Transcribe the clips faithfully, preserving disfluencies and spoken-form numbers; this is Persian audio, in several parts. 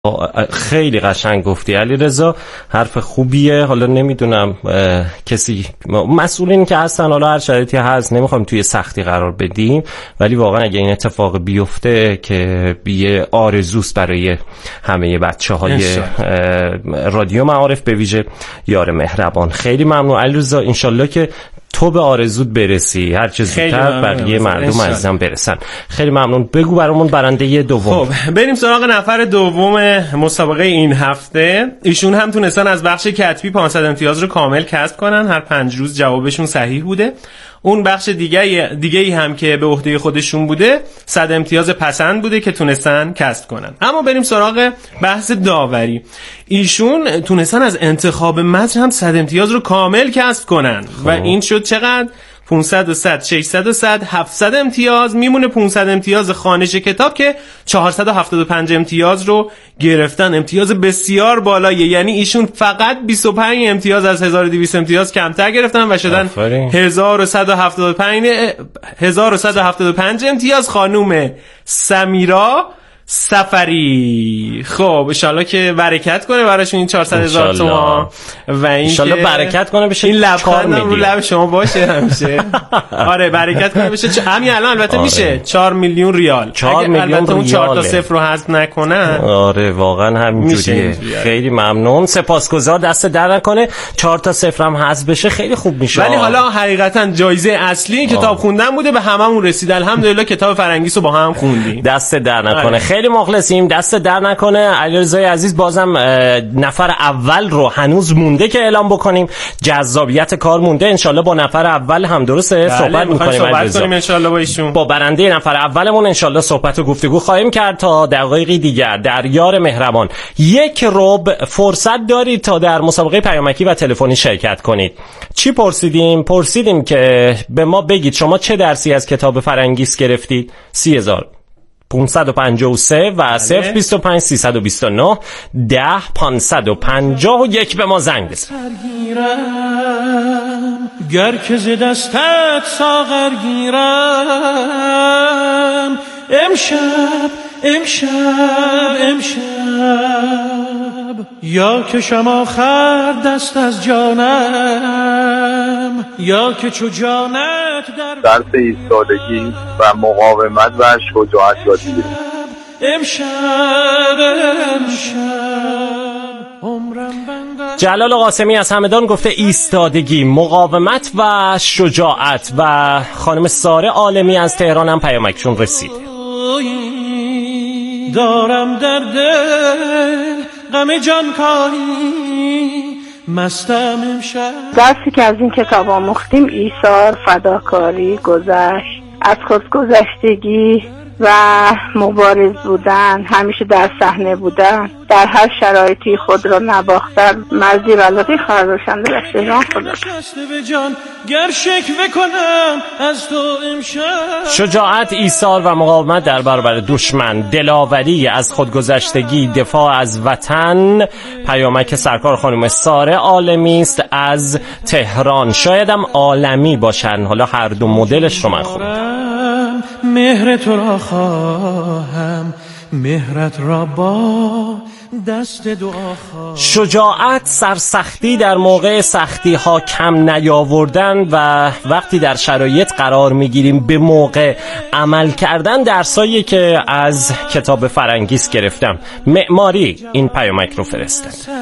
خیلی قشنگ گفتی علیرضا، حرف خوبیه. حالا نمیدونم کسی مسئولین که هستن، حالا هر شرایطی هست نمیخوایم توی سختی قرار بدیم، ولی واقعا اگه این اتفاق بیفته که یه آرزوست برای همه بچه‌های رادیو معارف، به ویژه یار مهربان. خیلی ممنون علیرضا، انشالله که تو به آرزوت برسی، هر چه زودتر بقیه مردم عزیزم برسن. خیلی ممنون. بگو برامون برنده دوم. خب بریم سراغ نفر دوم مسابقه این هفته. ایشون هم تونستن از بخش کتبی پانصد امتیاز رو کامل کسب کنن، هر پنج روز جوابشون صحیح بوده. اون بخش دیگه دیگه ای هم که به عهده خودشون بوده صد امتیاز پسند بوده که تونستن کسب کنن. اما بریم سراغ بحث داوری. ایشون تونستن از انتخاب متن هم صد امتیاز رو کامل کسب کنن خوب. و این شد چقدر؟ پانصد و صد، ششصد و صد، هفتصد امتیاز. میمونه پانصد امتیاز خوانش کتاب که چهارصد و هفتاد و پنج امتیاز رو گرفتن. امتیاز بسیار بالاییه، یعنی ایشون فقط بیست و پنج امتیاز از هزار و دویست امتیاز کمتر گرفتن و شدن هزار و صد و هفتاد و پنج امتیاز. خانوم سمیرا سفری. خب انشالله که برکت کنه براشون این چهارصد هزار تومان و این انشالله برکت کنه بشه این لبخند رو لب شما باشه همیشه. آره برکت کنه بشه. همین الان البته آره. میشه چهار میلیون ریال. چهار میلیون ریال. چهار تا صفر رو حذف نکنن. آره واقعا همینجوریه. خیلی ممنون، سپاسگزار، دست در نکنه. چهار تا صفر هم حذف بشه خیلی خوب میشه. ولی حالا حقیقتا جایزه اصلی این کتاب خوندن بوده، به هممون رسید. الحمدلله کتاب فرنگیس رو با هم خوندیم. دست در نکنه. خیلی مخلصیم، دست در نکنه. علیرضای عزیز بازم نفر اول رو هنوز مونده که اعلام بکنیم، جذابیت کار مونده. انشالله با نفر اول هم درسته صحبت میکنیم علیرضا، انشالله با ایشون، با برنده نفر اولمون انشالله صحبت و گفتگو خواهیم کرد تا دقایقی دیگر در یار مهربان. یک ربع فرصت دارید تا در مسابقه پیامکی و تلفنی شرکت کنید. چی پرسیدیم؟ پرسیدیم که به ما بگید شما چه درسی از کتاب فرنگیس گرفتید. سی هزار پانصد و پنجاه و سه و صفر بیست و پنج سیصد و بیست و نه ده پانصد و پنجاه و یک به ما زنگ بزن. گر که ز دستت ساغر گیرم، امشب امشب امشب یا که شما آخر دست از جانم، یا که چو جانت در درس ایستادگی و مقاومت و شجاعت یاد بگیرید. امشب امشب عمرم بنده. جلال قاسمی از همدان گفته ایستادگی، مقاومت و شجاعت. و خانم ساره عالمی از تهران هم پیامکشون رسید. دارم در دل غم جانکاری، مستم امشب. درسی که از این کتاب آموختیم ایثار، فداکاری، گذشت، از خودگذشتگی و مبارز بودن، همیشه در صحنه بودن، در هر شرایطی خود را نباختن، مرزی غلطی خواهرشنده و شجاع خدا. شجاعت، ایثار و مقاومت در برابر دشمن، دلاوری، از خودگذشتگی، دفاع از وطن. پیامک سرکار خانم ساره عالمی است از تهران. شایدم عالمی باشن، حالا هر دو مدلش رو من خوندم. مهر تو را خواهم، مهرت را با دست دعا خواهم. شجاعت، سرسختی در موقع سختی ها، کم نیاوردن و وقتی در شرایط قرار میگیریم به موقع عمل کردن. درسایی که از کتاب فرنگیس گرفتم. معماری این پیامک رو فرستن.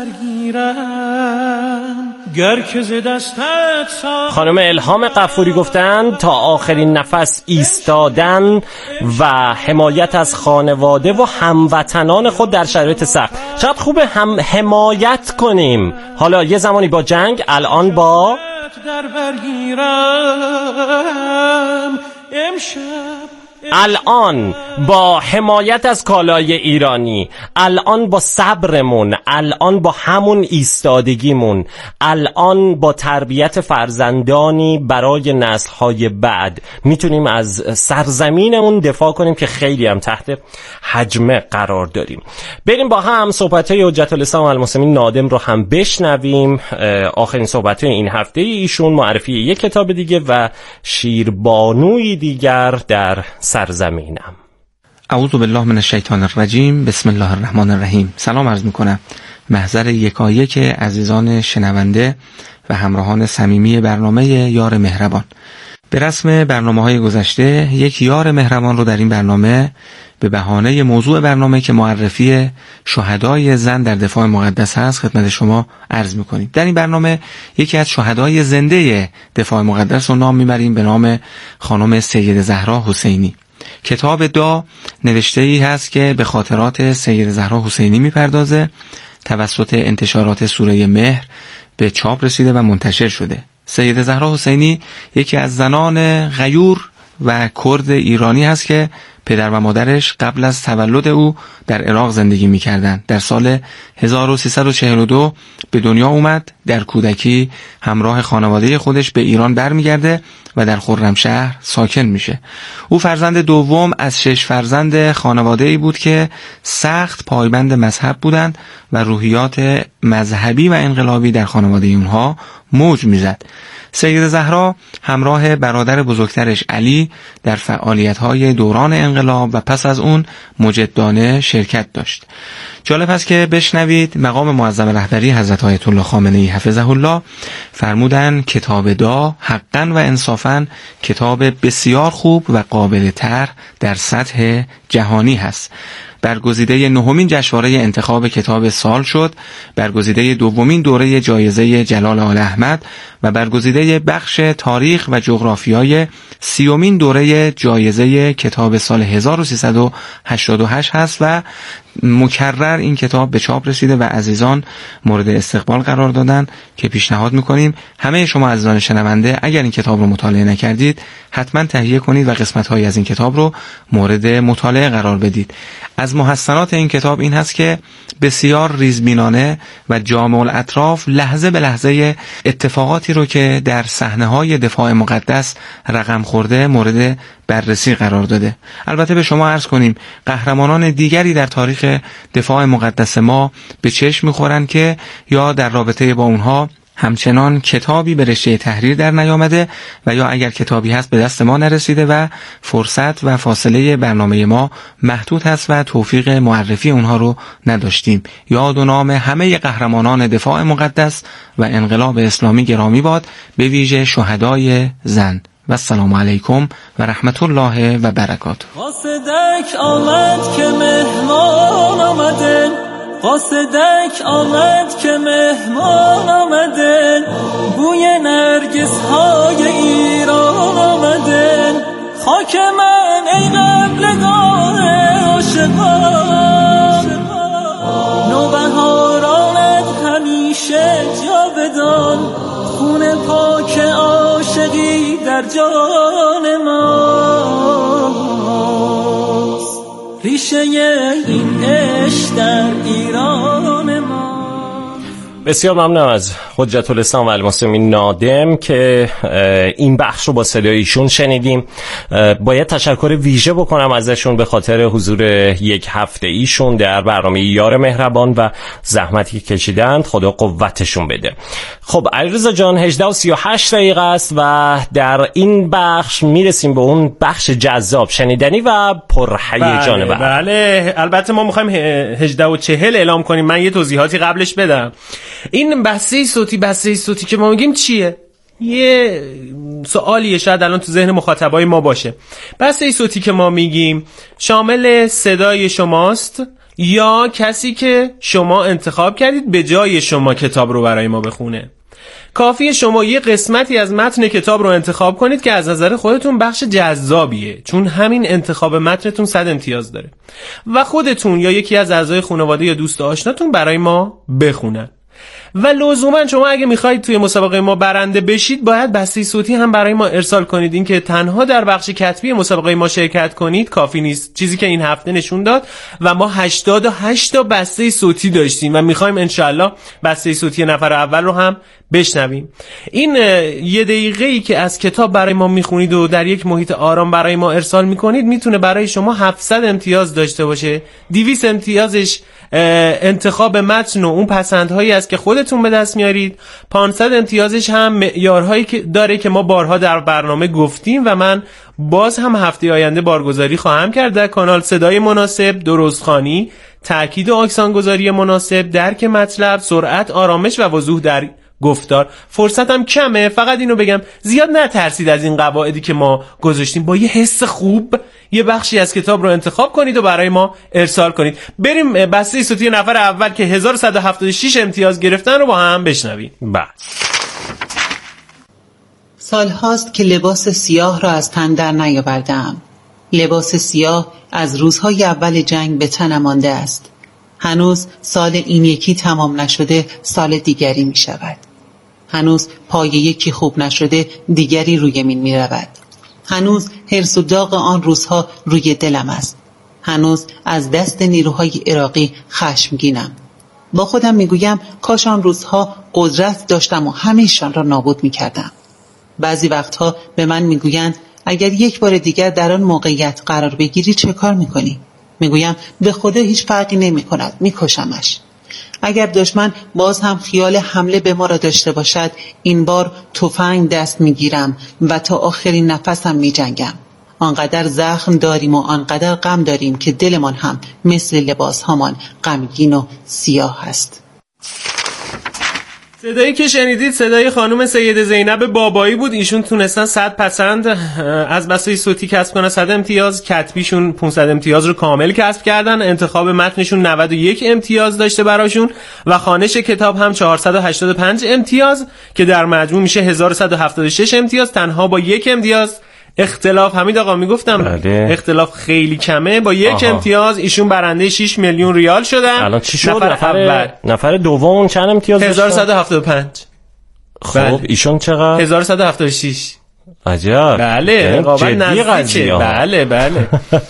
خانم الهام غفوری گفتن تا آخرین نفس ایستادن و حمایت از خانواده و هموطنان خود در شرایط سخت. چقدر خوبه هم حمایت کنیم، حالا یه زمانی با جنگ، الان با در برگیرم امشب، الان با حمایت از کالای ایرانی، الان با صبرمون، الان با همون ایستادگیمون، الان با تربیت فرزندانی برای نسل‌های بعد میتونیم از سرزمینمون دفاع کنیم که خیلی هم تحت حجمه قرار داریم. بریم با هم صحبت‌های حجت الاسلام المسلمین نادم رو هم بشنویم. آخرین صحبت‌های این هفته ایشون معرفی یک کتاب دیگه و شیربانوی دیگر در سرزمینم. اعوذ بالله من الشیطان الرجیم. بسم الله الرحمن الرحیم. سلام عرض میکنم محضر یکایک عزیزان شنونده و همراهان صمیمی برنامه یار مهربان. به رسم برنامه‌های گذشته یک یار مهربان رو در این برنامه به بهانه موضوع برنامه که معرفی شهدای زن در دفاع مقدس هست خدمت شما عرض میکنیم. در این برنامه یکی از شهدای زنده دفاع مقدس رو نام میبریم به نام خانم سیده زهرا حسینی. کتاب دا نوشته ای هست که به خاطرات سیده زهرا حسینی میپردازه. توسط انتشارات سوره مهر به چاپ رسیده و منتشر شده. سیده زهرا حسینی یکی از زنان غیور و کرد ایرانی هست که پدر و مادرش قبل از تولد او در عراق زندگی می‌کردند. در سال هزار و سیصد و چهل و دو به دنیا اومد. در کودکی همراه خانواده خودش به ایران برمیگرده و در خرمشهر ساکن میشه. او فرزند دوم از شش فرزند خانواده‌ای بود که سخت پایبند مذهب بودند و روحیات مذهبی و انقلابی در خانواده اونها موج میزد. سیده زهرا همراه برادر بزرگترش علی در فعالیت‌های دوران انقلاب و پس از اون مجدانه شرکت داشت. جالب است که بشنوید مقام معظم رهبری حضرت آیت الله خامنه‌ای حفظه الله فرمودن کتاب دا حقاً و انصافاً کتاب بسیار خوب و قابل طرح در سطح جهانی هست. برگزیده نهمین جشنواره انتخاب کتاب سال شد، برگزیده دومین دوره جایزه جلال آل احمد و برگزیده بخش تاریخ و جغرافیای سیومین دوره جایزه کتاب سال هزار و سیصد و هشتاد و هشت هست و مکرر این کتاب به چاپ رسیده و عزیزان مورد استقبال قرار دادن که پیشنهاد میکنیم همه شما عزیزان شنونده اگر این کتاب رو مطالعه نکردید حتما تهیه کنید و قسمت‌هایی از این کتاب رو مورد مطالعه قرار بدید. از محسنات این کتاب این هست که بسیار ریزبینانه و جامع الاطراف لحظه به لحظه اتفاقاتی رو که در صحنه‌های دفاع مقدس رقم خورده مورد بررسی قرار داده. البته به شما عرض کنیم قهرمانان دیگری در تاریخ دفاع مقدس ما به چشم می‌خورند که یا در رابطه با اونها همچنان کتابی به رشته تحریر در نیامده و یا اگر کتابی هست به دست ما نرسیده و فرصت و فاصله برنامه ما محدود هست و توفیق معرفی اونها رو نداشتیم. یاد و نام همه قهرمانان دفاع مقدس و انقلاب اسلامی گرامی باد، به ویژه شهدای زن. و السلام علیکم و رحمت الله و برکاته. قاصدک آمد که مهمان آمده، قاصدک آمد که مهمان آمده، بوی نرگس های ایران آمده، خاک من ای قبلگاه عاشقان، نوبهارانت همیشه جاودان، خون پاک عاشقی در جان ماست، ریشه این عشق در ایران ما. بسیار ممنونم از حجت الاسلام و المسلمین نادم که این بخش رو با صدای ایشون شنیدیم. باید تشکر ویژه بکنم ازشون به خاطر حضور یک هفته ایشون در برنامه یار مهربان و زحمتی که کشیدند. خدا قوتشون بده. خب علیرضا جان هجده و سی و هشت دقیقه است و در این بخش میرسیم به اون بخش جذاب شنیدنی و پرهیجان. بله, بله البته ما میخوایم هجده و چهل اعلام کنیم. من یه توضیحاتی قبلش بدم. این بسته صوتی بسته صوتی که ما میگیم چیه؟ یه سوالیه شاید الان تو ذهن مخاطبای ما باشه. بسته صوتی که ما میگیم شامل صدای شماست یا کسی که شما انتخاب کردید به جای شما کتاب رو برای ما بخونه. کافیه شما یه قسمتی از متن کتاب رو انتخاب کنید که از نظر خودتون بخش جذابیه، چون همین انتخاب متنتون صد امتیاز داره، و خودتون یا یکی از اعضای خانواده یا دوست آشناتون برای ما بخونن. و لزوما شما اگه میخواید توی مسابقه ما برنده بشید باید بسته صوتی هم برای ما ارسال کنید. این که تنها در بخش کتبی مسابقه ما شرکت کنید کافی نیست، چیزی که این هفته نشون داد و ما هشتاد و هشت تا بسته صوتی داشتیم و میخوایم انشالله بسته صوتی نفر اول رو هم بشنویم. این یه دقیقه‌ای که از کتاب برای ما میخونید و در یک محیط آرام برای ما ارسال میکنید میتونه برای شما هفتصد امتیاز داشته باشه. دویست امتیازش انتخاب متن و اون پسندهایی است که خودتون به دست میارید. پانصد امتیازش هم معیارهایی که داره که ما بارها در برنامه گفتیم و من باز هم هفته آینده بارگذاری خواهم کرد در کانال. صدای مناسب، درستخوانی، تأکید و آکسانگذاری مناسب، درک مطلب، سرعت، آرامش و وضوح در گفتار. فرصتم کمه، فقط اینو بگم زیاد نترسید از این قواعدی که ما گذاشتیم. با یه حس خوب یه بخشی از کتاب رو انتخاب کنید و برای ما ارسال کنید. بریم بسته صوتی نفر اول که هزار و صد و هفتاد و شش امتیاز گرفتن رو با هم بشنویم. بله. سالهاست که لباس سیاه را از تن در نیاوردم. لباس سیاه از روزهای اول جنگ به تنم مانده است. هنوز سال این یکی تمام نشده، سال دیگری می شود. هنوز پای یکی خوب نشده، دیگری روی من می رود. هنوز حرص و داغ آن روزها روی دلم است. هنوز از دست نیروهای عراقی خشمگینم. با خودم می گویم کاش آن روزها قدرت داشتم و همیشان را نابود می کردم. بعضی وقتها به من می گویند اگر یک بار دیگر در آن موقعیت قرار بگیری چه کار می کنی؟ می گویم به خدا هیچ فرقی نمی کند، می کشمش. اگر دشمن باز هم خیال حمله به ما را داشته باشد، این بار تفنگ دست می گیرم و تا آخرین نفسم می جنگم. آنقدر زخم داریم و آنقدر غم داریم که دلمان هم مثل لباس هامان غمگین و سیاه است. صدایی که شنیدید صدای خانم سید زینب بابایی بود. ایشون تونستن صد پسند از بسته صوتی کسب کنن، صد امتیاز. کتبیشون پانصد امتیاز رو کامل کسب کردن. انتخاب متنشون نود و یک امتیاز داشته براشون و خوانش کتاب هم چهارصد و هشتاد و پنج امتیاز که در مجموع میشه هزار و صد و هفتاد و شش امتیاز. تنها با یک امتیاز اختلاف، حمید آقا میگفتم بله. اختلاف خیلی کمه، با یک آها. امتیاز ایشون برنده شش میلیون ریال شدن. الان چی شد؟ نفر, نفر اول نفر دوم چند امتیاز داشت؟ هزار و صد و هفتاد و پنج. خب بله. ایشون چقدر؟ هزار و صد و هفتاد و شش. عجب. بله رقابت نزدیکه. بله بله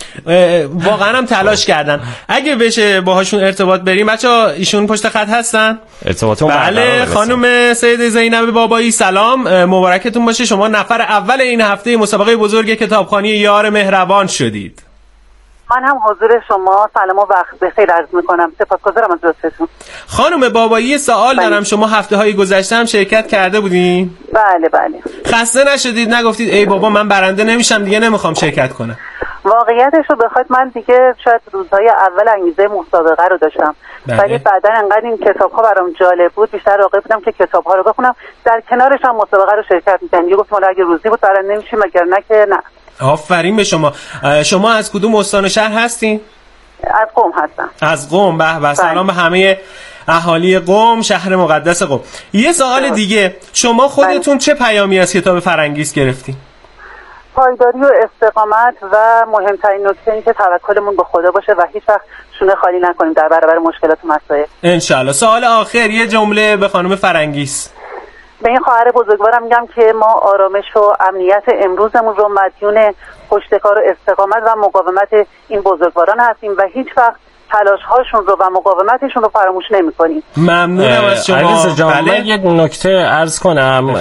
واقعا هم تلاش کردن. اگه بشه باهاشون ارتباط بریم بچه‌ها، ایشون پشت خط هستن. ارتباطون بله. خانم سید زینب بابایی سلام، مبارکتون باشه. شما نفر اول این هفته مسابقه بزرگ کتابخوانی یار مهربان شدید. من هم حضور شما سلام و وقت بخیر عرض میکنم. سپاسگزارم از لطفتون. خانم بابایی سوال بله. دارم. شما هفته های گذشته هم شرکت کرده بودین؟ بله بله. خسته نشدید؟ نگفتید ای بابا من برنده نمیشم دیگه، نمیخوام شرکت کنم؟ واقعیتش رو بخواد من دیگه شاید روزهای اول انگیزه مسابقه رو داشتم، ولی بعدا انقدر این کتاب ها برام جالب بود، بیشتر راغب بودم که کتاب ها رو بخونم، در کنارش هم مسابقه رو شرکت می‌کردم. دیگه گفتم اگه روزی بود برنده نمیشیم، اگر نه که نه. آفرین به شما. شما از کدوم استان و شهر هستین؟ از قم هستم. از قم. به به. سلام به همه اهالی قم، شهر مقدس قم. یه سوال دیگه، شما خودتون چه پیامی از کتاب فرنگیس گرفتین؟ پایداری و استقامت و مهمترین نکته این که توکلمون به خدا باشه و هیچ وقت شونه خالی نکنیم در برابر مشکلات و مسائل. انشالله. سوال آخر، یه جمله به خانم فرنگیس. به این خواهر بزرگوارم میگم که ما آرامش و امنیت امروزمون رو مدیون پشتکار و استقامت و مقاومت این بزرگواران هستیم و هیچ وقت تلاش هاشون رو و مقاومتشون رو فراموش نمی‌کنیم. ممنونم از شما. عزیز جان بله. من یک نکته عرض کنم.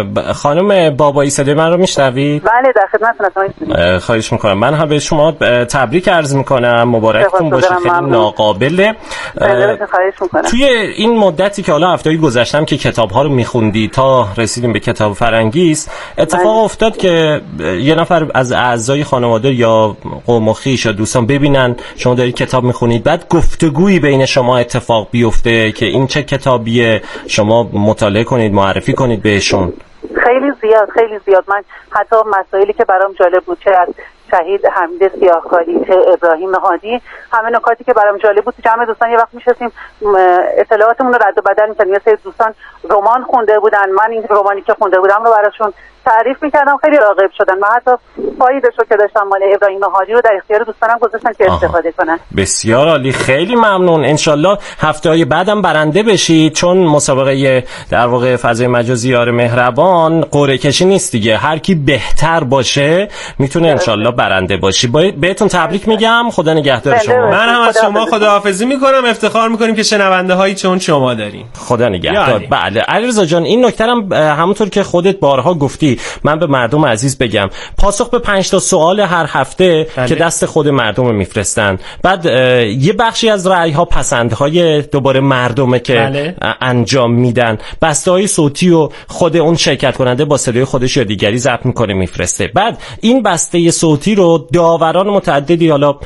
خانم بابایی صدای من رو میشنوید؟ بله در خدمتتون هستم. خواهش میکنم. من هم به شما تبریک عرض میکنم، مبارکتون باشه. خیلی ناقابله. خواهش میکنم. توی این مدتی که حالا هفته‌ای گذشتم که کتاب‌ها رو میخوندی تا رسیدیم به کتاب فرنگیس، اتفاق بله. افتاد که یه نفر از اعضای خانواده یا قوم و خویش یا دوستان ببینن شما دارید کتاب میخونید، بعد گفتگویی بین شما اتفاق بیفته که این چه کتابیه، شما مطالعه کنید، معرفی کنید بهشون. خیلی زیاد خیلی زیاد. من حتی مسائلی که برام جالب بود، چه از شهید حمید سیاهکاری چه ابراهیم هادی، همه نکاتی که برام جالب بود، جمع دوستان یه وقت میشستیم اطلاعاتمون رو رد و بدل می‌کردیم. یه سری دوستان رمان خونده بودن، من این رمانی که خونده بودم رو براشون تعریف میکردم خیلی راغب شدن. من حتی فایدش رو که داشتم مال ابراهیم حاجی رو در اختیار دوستانم گذاشتم که استفاده کنن. بسیار عالی، خیلی ممنون. انشالله هفته‌های بعدم برنده بشید، چون مسابقه در واقع فضای مجازی یار مهربان قرعه کشی نیست دیگه، هر کی بهتر باشه میتونه انشالله برنده باشی. بهتون تبریک میگم، خدا نگهدار شما. من هم از شما خداحافظی میکنم، افتخار میکنیم که شنونده هایی چون شما داریم. خدا نگهدار. بله علیرضا جان، این نکته هم همونطور که خودت بارها گفتی من به مردم عزیز بگم، پاسخ به پنج تا سوال هر هفته بله. که دست خود مردم میفرستن، بعد یه بخشی از رأی ها پسندهای دوباره مردمه که بله. انجام میدن، بسته‌های صوتی و خود اون شرکت کننده با صدای خودش یا دیگری ضبط میکنه میفرسته. بعد این بسته صوتی رو داوران متعددی حالا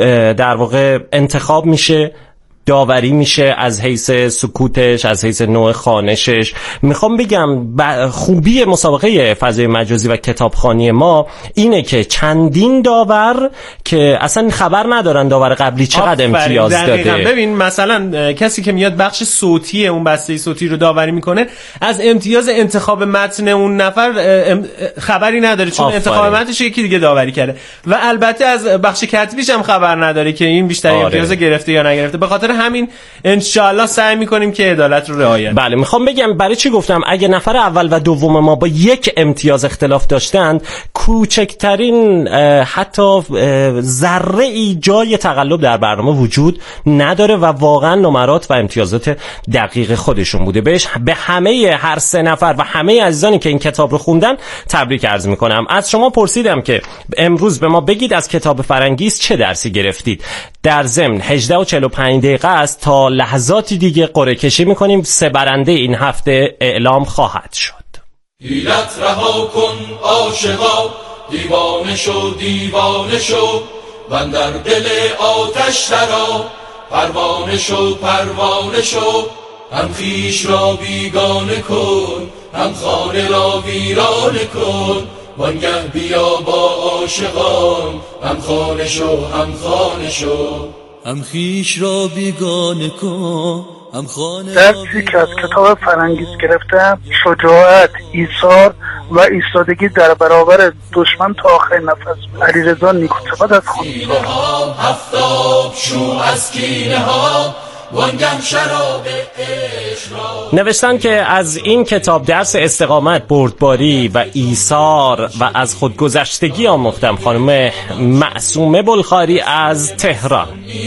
در واقع انتخاب میشه، داوری میشه از حیث سکوتش، از حیث نوع خوانشش. میخوام بگم خوبی مسابقه فضای مجازی و کتابخوانی ما اینه که چندین داور که اصلا خبر ندارن داور قبلی چقدر امتیاز داده. ببین مثلا کسی که میاد بخش صوتی اون بسته صوتی رو داوری میکنه از امتیاز انتخاب متن اون نفر خبری نداره، چون آفرین. انتخاب متنش یکی دیگه داوری کرده، و البته از بخش کتبیش هم خبر نداره که این بیشتر آره. امتیاز گرفته یا نگرفته. به خاطر همین انشالله سعی میکنیم که عدالت رو رعایت. بله میخوام بگم برای چی گفتم اگه نفر اول و دوم ما با یک امتیاز اختلاف داشتند، کوچکترین حتی ذره ای جای تقلب در برنامه وجود نداره و واقعا نمرات و امتیازات دقیق خودشون بوده. بهش به همه هر سه نفر و همه عزیزانی که این کتاب رو خوندن تبریک عرض میکنم. از شما پرسیدم که امروز به ما بگید از کتاب فرنگیس چه درسی گرفتید. در ضمن هجده و چهل و پنج دقیقه است تا لحظاتی دیگه قرعه کشی میکنیم. سه برنده این هفته اعلام خواهد شد. حیلت رها کن عاشقا، دیوانه شو دیوانه شو، و در دل آتش درآ، پروانه شو پروانه شو، هم خویش را بیگانه کن، هم خانه را ویرانه کن، وانگه بیا با عاشقان، هم خانه شو هم خانه شو، هم خویش را بیگانه کن، هم خانه را درسی که از کتاب فرنگیس گرفتم شجاعت، ایثار و ایستادگی در برابر دشمن تا آخرین نفس. علیرضا نیکوتباد از خونسا. هفتاب شو از کینه ها، نوشتن که از این کتاب درس استقامت، بردباری و ایثار و از خودگذشتگی آموختم. خانم معصومه بلخاری از تهران.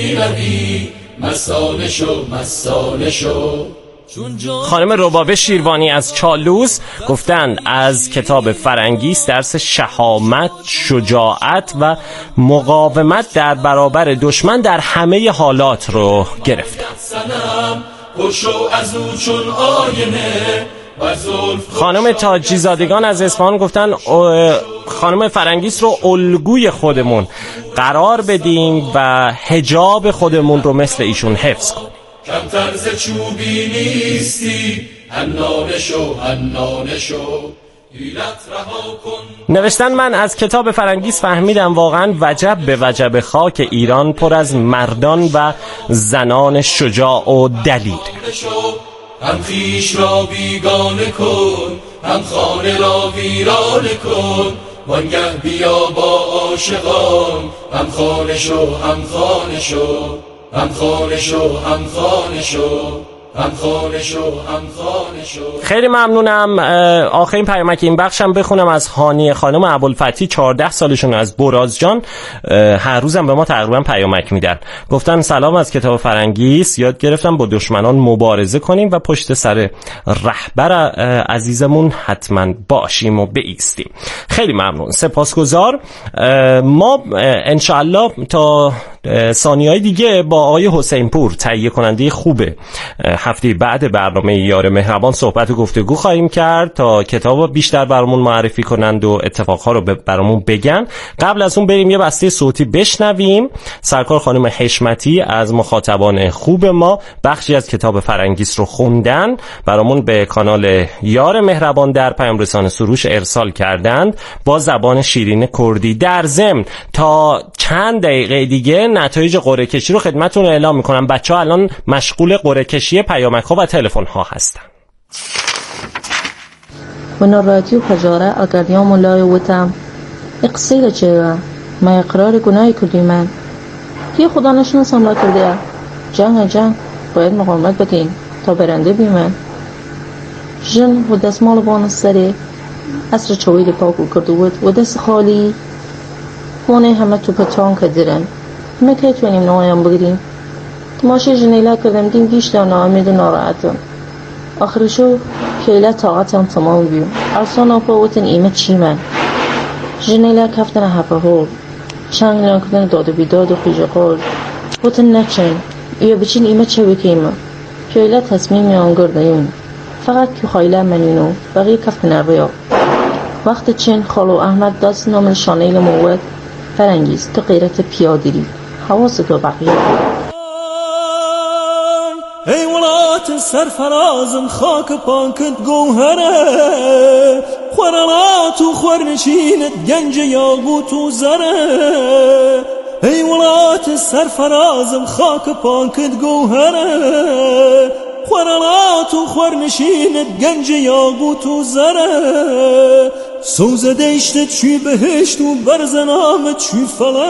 مستانه شو مستانه شو. خانم ربابه شیروانی از چالوس گفتن از کتاب فرنگیس درس شهامت، شجاعت و مقاومت در برابر دشمن در همه حالات رو گرفتن. خانم تاجی زادگان از اصفهان گفتن خانم فرنگیس رو الگوی خودمون قرار بدیم و حجاب خودمون رو مثل ایشون حفظ کنیم. کم طرز چوبی نیستی، حنانه شو حنانه شو، حیلت رها کن. نوشتن من از کتاب فرنگیس فهمیدم واقعا وجب به وجب خاک ایران پر از مردان و زنان شجاع و دلیر. هم خویش را بیگانه کن، هم خانه را ویرانه کن، وانگه بیا با عاشقان، هم خانه شو هم خانه شو، هم خانه شو هم خانه شو، هم خانه شو هم خانه شو. خیلی ممنونم. آخرین پیامک این بخشم بخونم از هانی خانم ابوالفتی، چهارده سالشون، از برازجان. هر روزم به ما تقریبا پیامک میدن. گفتن سلام، از کتاب فرنگیس یاد گرفتم با دشمنان مبارزه کنیم و پشت سر رهبر عزیزمون حتما باشیم و بایستیم. خیلی ممنون، سپاسگزار. ما انشاءالله تا ثانیه‌های دیگه با آقای حسین پور، تهیه کننده خوب هفته بعد برنامه یار مهربان، صحبت و گفتگو خواهیم کرد تا کتاب بیشتر برامون معرفی کنند و اتفاقها رو برامون بگن. قبل از اون بریم یه بسته صوتی بشنویم. سرکار خانم حشمتی از مخاطبان خوب ما بخشی از کتاب فرنگیس رو خوندن، برامون به کانال یار مهربان در پیام رسان سروش ارسال کردند با زبان شیرین کردی. در ضمن تا چند دقیقه دیگه نتایج قرعه کشی رو خدمتتون اعلام میکنم. بچه‌ها الان مشغول قرعه کشی پیامک ها و تلفن ها هستن. ونراتيو بجارة أقر يوم الله وتم اقصيل جيرا ما اقرار گناه کردی من که خدا نشناسم را کرده جنگ جنگ باید مقاومت بکنیم تا برنده بیمن جن و دستمال بان سره اصر چویل پاکو کرده بود و دست خالی خونه همه تو پتان کدیرن همه که توانیم نهایم بگیریم تماشه جنیله کردم دیم گیشت و ناامید و ناراحتم آخرشو پیله طاقتم تمام بیو ارسان آفا وطن ایمه چی من جنیله کفتن حپه هول چنگ نیان کردن داد و بیداد و خیجه قول وطن نچن یا بچین ایمه چه بکیمه پیله تصمیم میان گردهیم فقط که خایله منینو بقیه کفتن رویا وقت چین خالو احمد دست نام شانیل موت فرنگیز تو غیرت پیادیری حواست تو بقیه ای ولات سرفرازم خاک پاکت گوهره خورلات و خورنشینت گنج یاقوت و زره ای ولات سرفرازم خاک پاکت گوهره خورلات و خورنشینت گنج یاقوت و زره سوزه دیشتت چی بهشت و برزنامت چی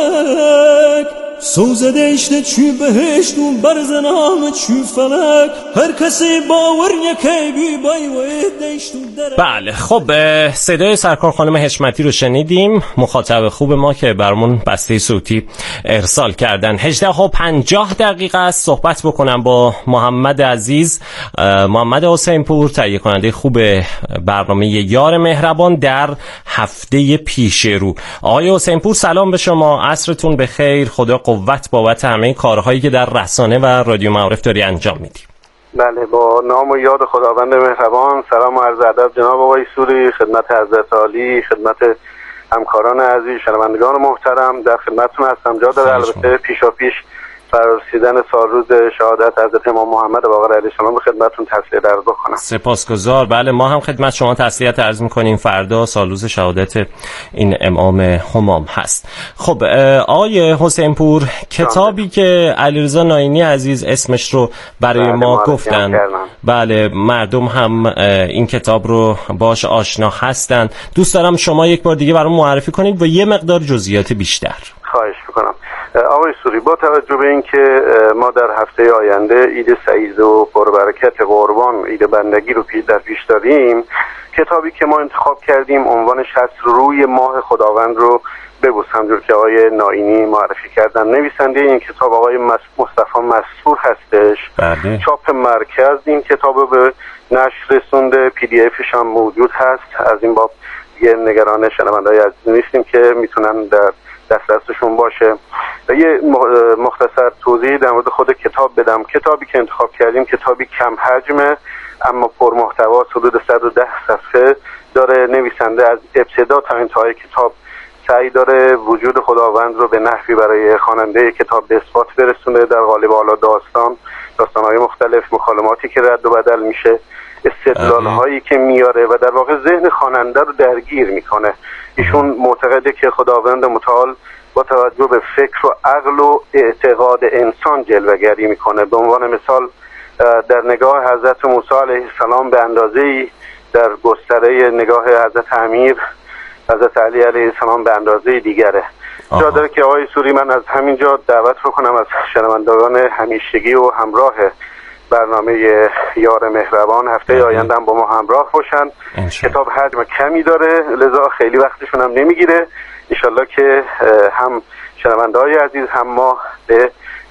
فلک سوزه دیشتت چی بهشت و برزنامت چی فلک هر کسی باور یکی بی بای و دیشت و درک. بله خب صدای سرکار خانم حشمتی رو شنیدیم، مخاطب خوب ما که برامون بسته صوتی ارسال کردن. هجده و پنجاه دقیقه است صحبت بکنم با محمد عزیز، محمد حسین پور، تهیه کننده خوب برنامه یار مهربان در هفته پیش رو. آقای حسین پور سلام به شما، عصرتون بخیر، خدا قوت بابت همه کارهایی که در رسانه و رادیو معارف داری انجام میدی. بله، با نام و یاد خداوند مهربان سلام و عرض ادب جناب آقای سوری، خدمت حضرت عالی، خدمت همکاران عزیز، شنوندگان محترم، در خدمتتون هستم. جا داره البته پیشا پیش فرارسیدن سالروز شهادت حضرت امام محمد باقر علیه السلام به خدمتتون تسلیت عرض بکنم. سپاسگزار. بله ما هم خدمت شما تسلیت عرض میکنیم، فردا سالروز شهادت این امام همام هست. خب آقای حسین پور، کتابی که علیرضا ناینی عزیز اسمش رو برای ما گفتن، بله مردم هم این کتاب رو باش آشنا هستن، دوست دارم شما یک بار دیگه برام معرفی کنید و یه مقدار جزئیات بیشتر. خواهش میکنم. آقای سوری، با توجه به اینکه ما در هفته آینده عید سعید و پربرکت قربان، عید بندگی رو در پیش داریم، کتابی که ما انتخاب کردیم عنوانش هست روی ماه خداوند رو ببوس، همجور که آقای ناینی معرفی کردن. نویسنده این کتاب آقای مصطفی مسرور هستش. بله. چاپ مرکز این کتاب رو به نشر رسونده، پی دی افش هم موجود هست. از این باب دیگه نگران شنونده‌های عزیز نیستیم که میتونن در دسترسشون باشه. و یه مختصر توضیح در مورد خود کتاب بدم. کتابی که انتخاب کردیم کتابی کم حجمه اما پر محتوا، حدود صد و ده صفحه داره. نویسنده از ابتدا تا انتهای کتاب سعی داره وجود خداوند رو به نحوی برای خواننده کتاب به اثبات برسونه، در قالب حالا داستان، داستان‌های مختلف، مکالماتی که رد و بدل میشه، استدلال‌هایی که میاره و در واقع ذهن خواننده رو درگیر میکنه. ایشون معتقده که خداوند متعال با توجه به فکر و عقل و اعتقاد انسان جلوه‌گری میکنه. به عنوان مثال در نگاه حضرت موسی علیه السلام به اندازه‌ای، در گستره نگاه حضرت امیر حضرت علی علیه السلام به اندازه دیگره. جا داره که آقای سوری من از همینجا دعوت بکنم از شنوندگان همیشگی و همراه برنامه یار مهربان هفته آینده هم با ما همراه باشن. کتاب حجم کمی داره لذا خیلی وقتشون هم نمیگیره. انشالله که هم شنونده‌های عزیز هم ما به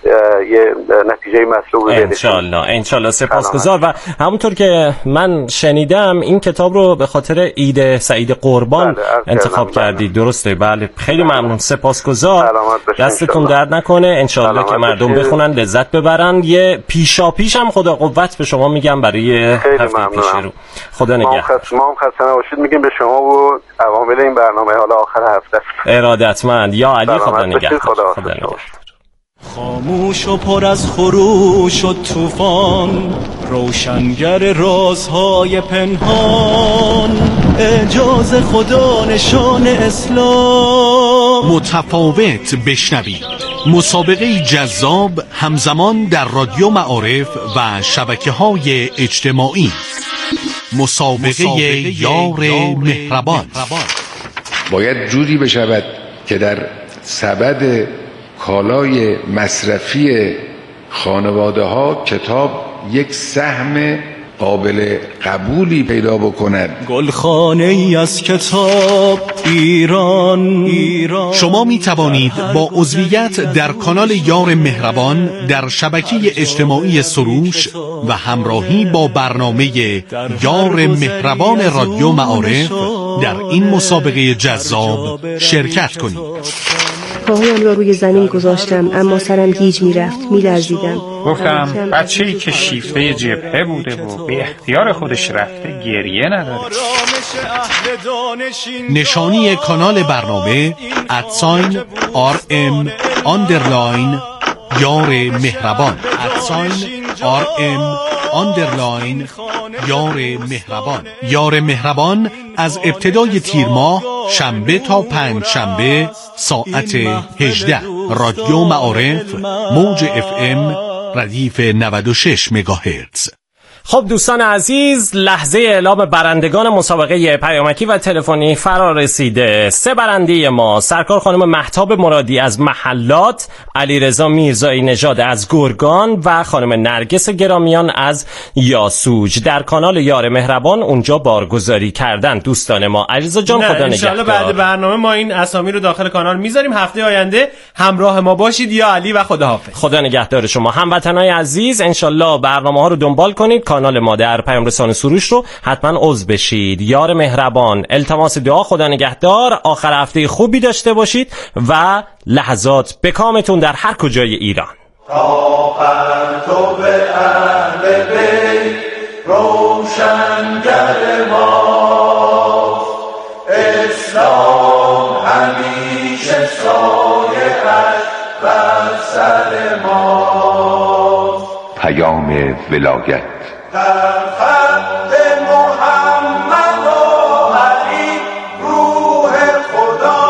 یه نتیجه مطلوب برسیم انشالله. انشالله. سپاسگزار. و همونطور که من شنیدم این کتاب رو به خاطر عید سعید قربان بله، انتخاب کردید، درسته؟ بله خیلی ممنون، سپاسگزار، دستتون درد نکنه. انشالله که مردم بشید. بخونن لذت ببرن. یه پیشا پیش هم خدا قوت به شما میگم برای هفته پیش رو. خدا نگهدار. ما هم خسته نباشید میگیم به شما و عوامل این برنامه حالا آخر هفته. ارادتمند. یا علی، خدا نگهدار. خدا, خدا نگهدار. خاموش و پر از خروش و طوفان، روشنگر رازهای پنهان، اعجاز خدا نشان اسلام. متفاوت بشنوید، مسابقه جذاب همزمان در رادیو معارف و شبکه‌های اجتماعی. مسابقه یار مهربان. باید جوری بشود که در سبد کالای مصرفی خانواده ها کتاب یک سهم قابل قبولی پیدا بکند. گلخانه ای از کتاب ایران, ایران. شما می توانید با عضویت در کانال یار مهربان در شبکه اجتماعی سروش و همراهی با برنامه یار مهربان رادیو معارف در این مسابقه جذاب شرکت کنید. پاهایم را روی زمین گذاشتم اما سرم گیج میرفت، میلرزیدم. گفتم بچه‌ای که شیفته جبهه بوده و به اختیار خودش رفته گریه نداره. نشانی کانال برنامه ادساین آر ام آندرلاین یار مهربان ادساین آر ام آندرلاین یار مهربان. یار مهربان از ابتدای تیر ماه شنبه تا پنج شنبه ساعت هجده. رادیو معارف موج اف ام ردیف نود و شش مگاهرتز. خب دوستان عزیز، لحظه اعلام برندگان مسابقه پیامکی و تلفنی فرا رسیده. سه برنده ما: سرکار خانم مهتاب مرادی از محلات، علیرضا میرزایی نژاد از گرگان و خانم نرگس گرامیان از یاسوج در کانال یار مهربان اونجا بارگذاری کردن. دوستان ما، علیرضا جان خدا نگهدار. ان شاءالله بعد برنامه ما این اسامی رو داخل کانال میذاریم. هفته آینده همراه ما باشید. یا علی و خداحافظ. خدا نگهدار شما هموطنای عزیز. ان شاءالله برنامه‌ها رو دنبال کنید. کانال مادر پیام رسان سروش رو حتما عضو بشید. یار مهربان، التماس دعا، خدا نگهدار. آخر هفته خوبی داشته باشید و لحظات به کامتون در هر کجای ایران. تو به اهل بیت روشنگر ما، اسلام همیشه سایه اش بر سر ما. پیام ولایت در خط محمد و علی روح خدا،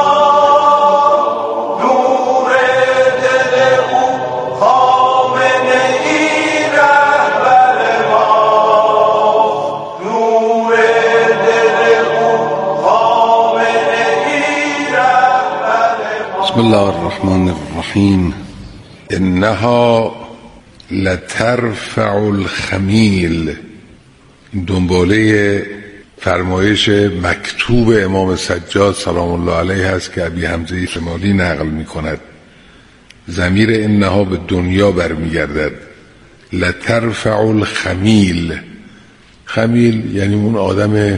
نور دل او خامنه ای رهبر ما، نور دل او خامنه ای رهبر ما. بسم الله الرحمن الرحیم. انها لترفع الخمیل، دنباله فرمایش مکتوب امام سجاد سلام الله علیه هست که ابی حمزه شمالی نقل می کند. ضمیر انها به دنیا برمیگردد. لترفع الخمیل، خمیل یعنی اون آدم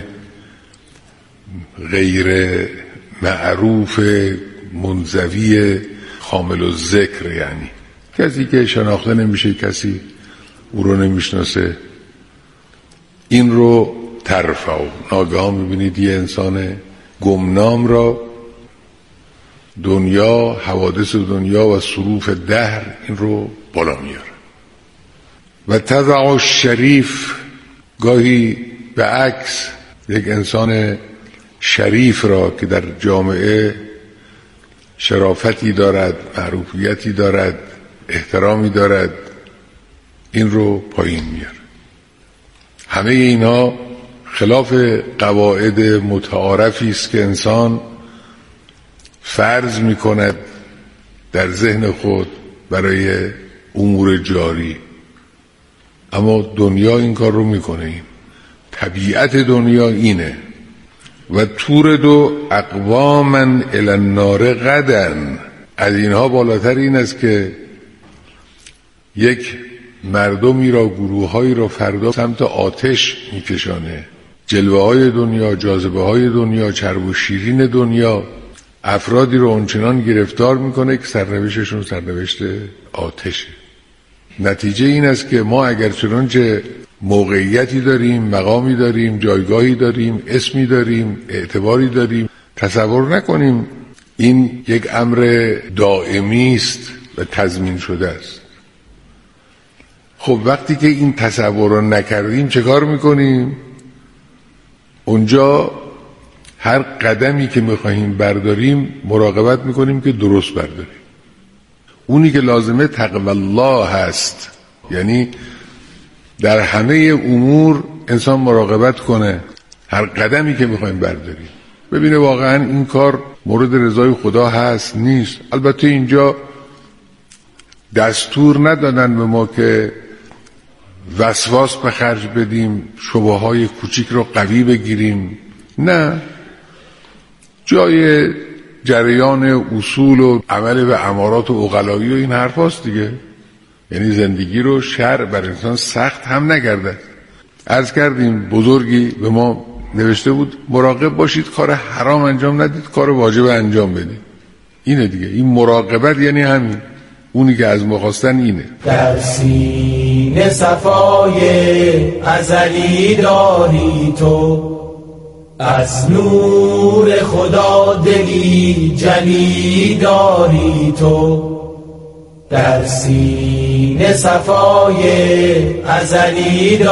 غیر معروف منزوی خامل الذکر، یعنی کسی که شناخته نمیشه، کسی او رو نمیشناسه. این رو ترفع، ناگهان میبینید یه انسان گمنام را دنیا، حوادث دنیا و صروف دهر این رو بالا میاره. و تضع الشریف، گاهی به عکس یک انسان شریف را که در جامعه شرافتی دارد، معروفیتی دارد، احترامی دارد، این رو پایین میاره. همه اینا خلاف قواعد متعارفی است که انسان فرض میکند در ذهن خود برای امور جاری، اما دنیا این کار رو میکنه. این طبیعت دنیا اینه. و تورد اقواما الی النار غدا، از اینها بالاتر این است که یک مردمی را، گروههایی را فردا سمت آتش میکشانه. جلوه های دنیا، جاذبه های دنیا، چرب و شیرین دنیا افرادی رو اونچنان گرفتار میکنه که سرنوشتشون سرنوشت آتشه. نتیجه این است که ما اگر چنانچه موقعیتی داریم، مقامی داریم، جایگاهی داریم، اسمی داریم، اعتباری داریم، تصور نکنیم این یک امر دائمی است و تضمین شده است. خب وقتی که این تصور رو نکردیم چه کار میکنیم؟ اونجا هر قدمی که میخواهیم برداریم مراقبت میکنیم که درست برداریم. اونی که لازمه تقوی الله هست، یعنی در همه امور انسان مراقبت کنه هر قدمی که میخوایم برداریم، ببینه واقعا این کار مورد رضای خدا هست نیست. البته اینجا دستور ندادن به ما که وسواس به خرج بدیم، شبهه‌های کوچیک رو قوی بگیریم، نه، جای جریان اصول و عمل به امارات و عقلایی و این حرف هاست دیگه. یعنی زندگی رو شرع بر انسان سخت هم نگرده. عرض کردیم بزرگی به ما نوشته بود مراقب باشید کار حرام انجام ندید، کار واجب انجام بدید. اینه دیگه، این مراقبت یعنی همین، اونی که از ما خواستن اینه. در سینه صفای ازلی داری تو، از نور خدا دلی جلی داری تو. در سینه صفای ازلی داری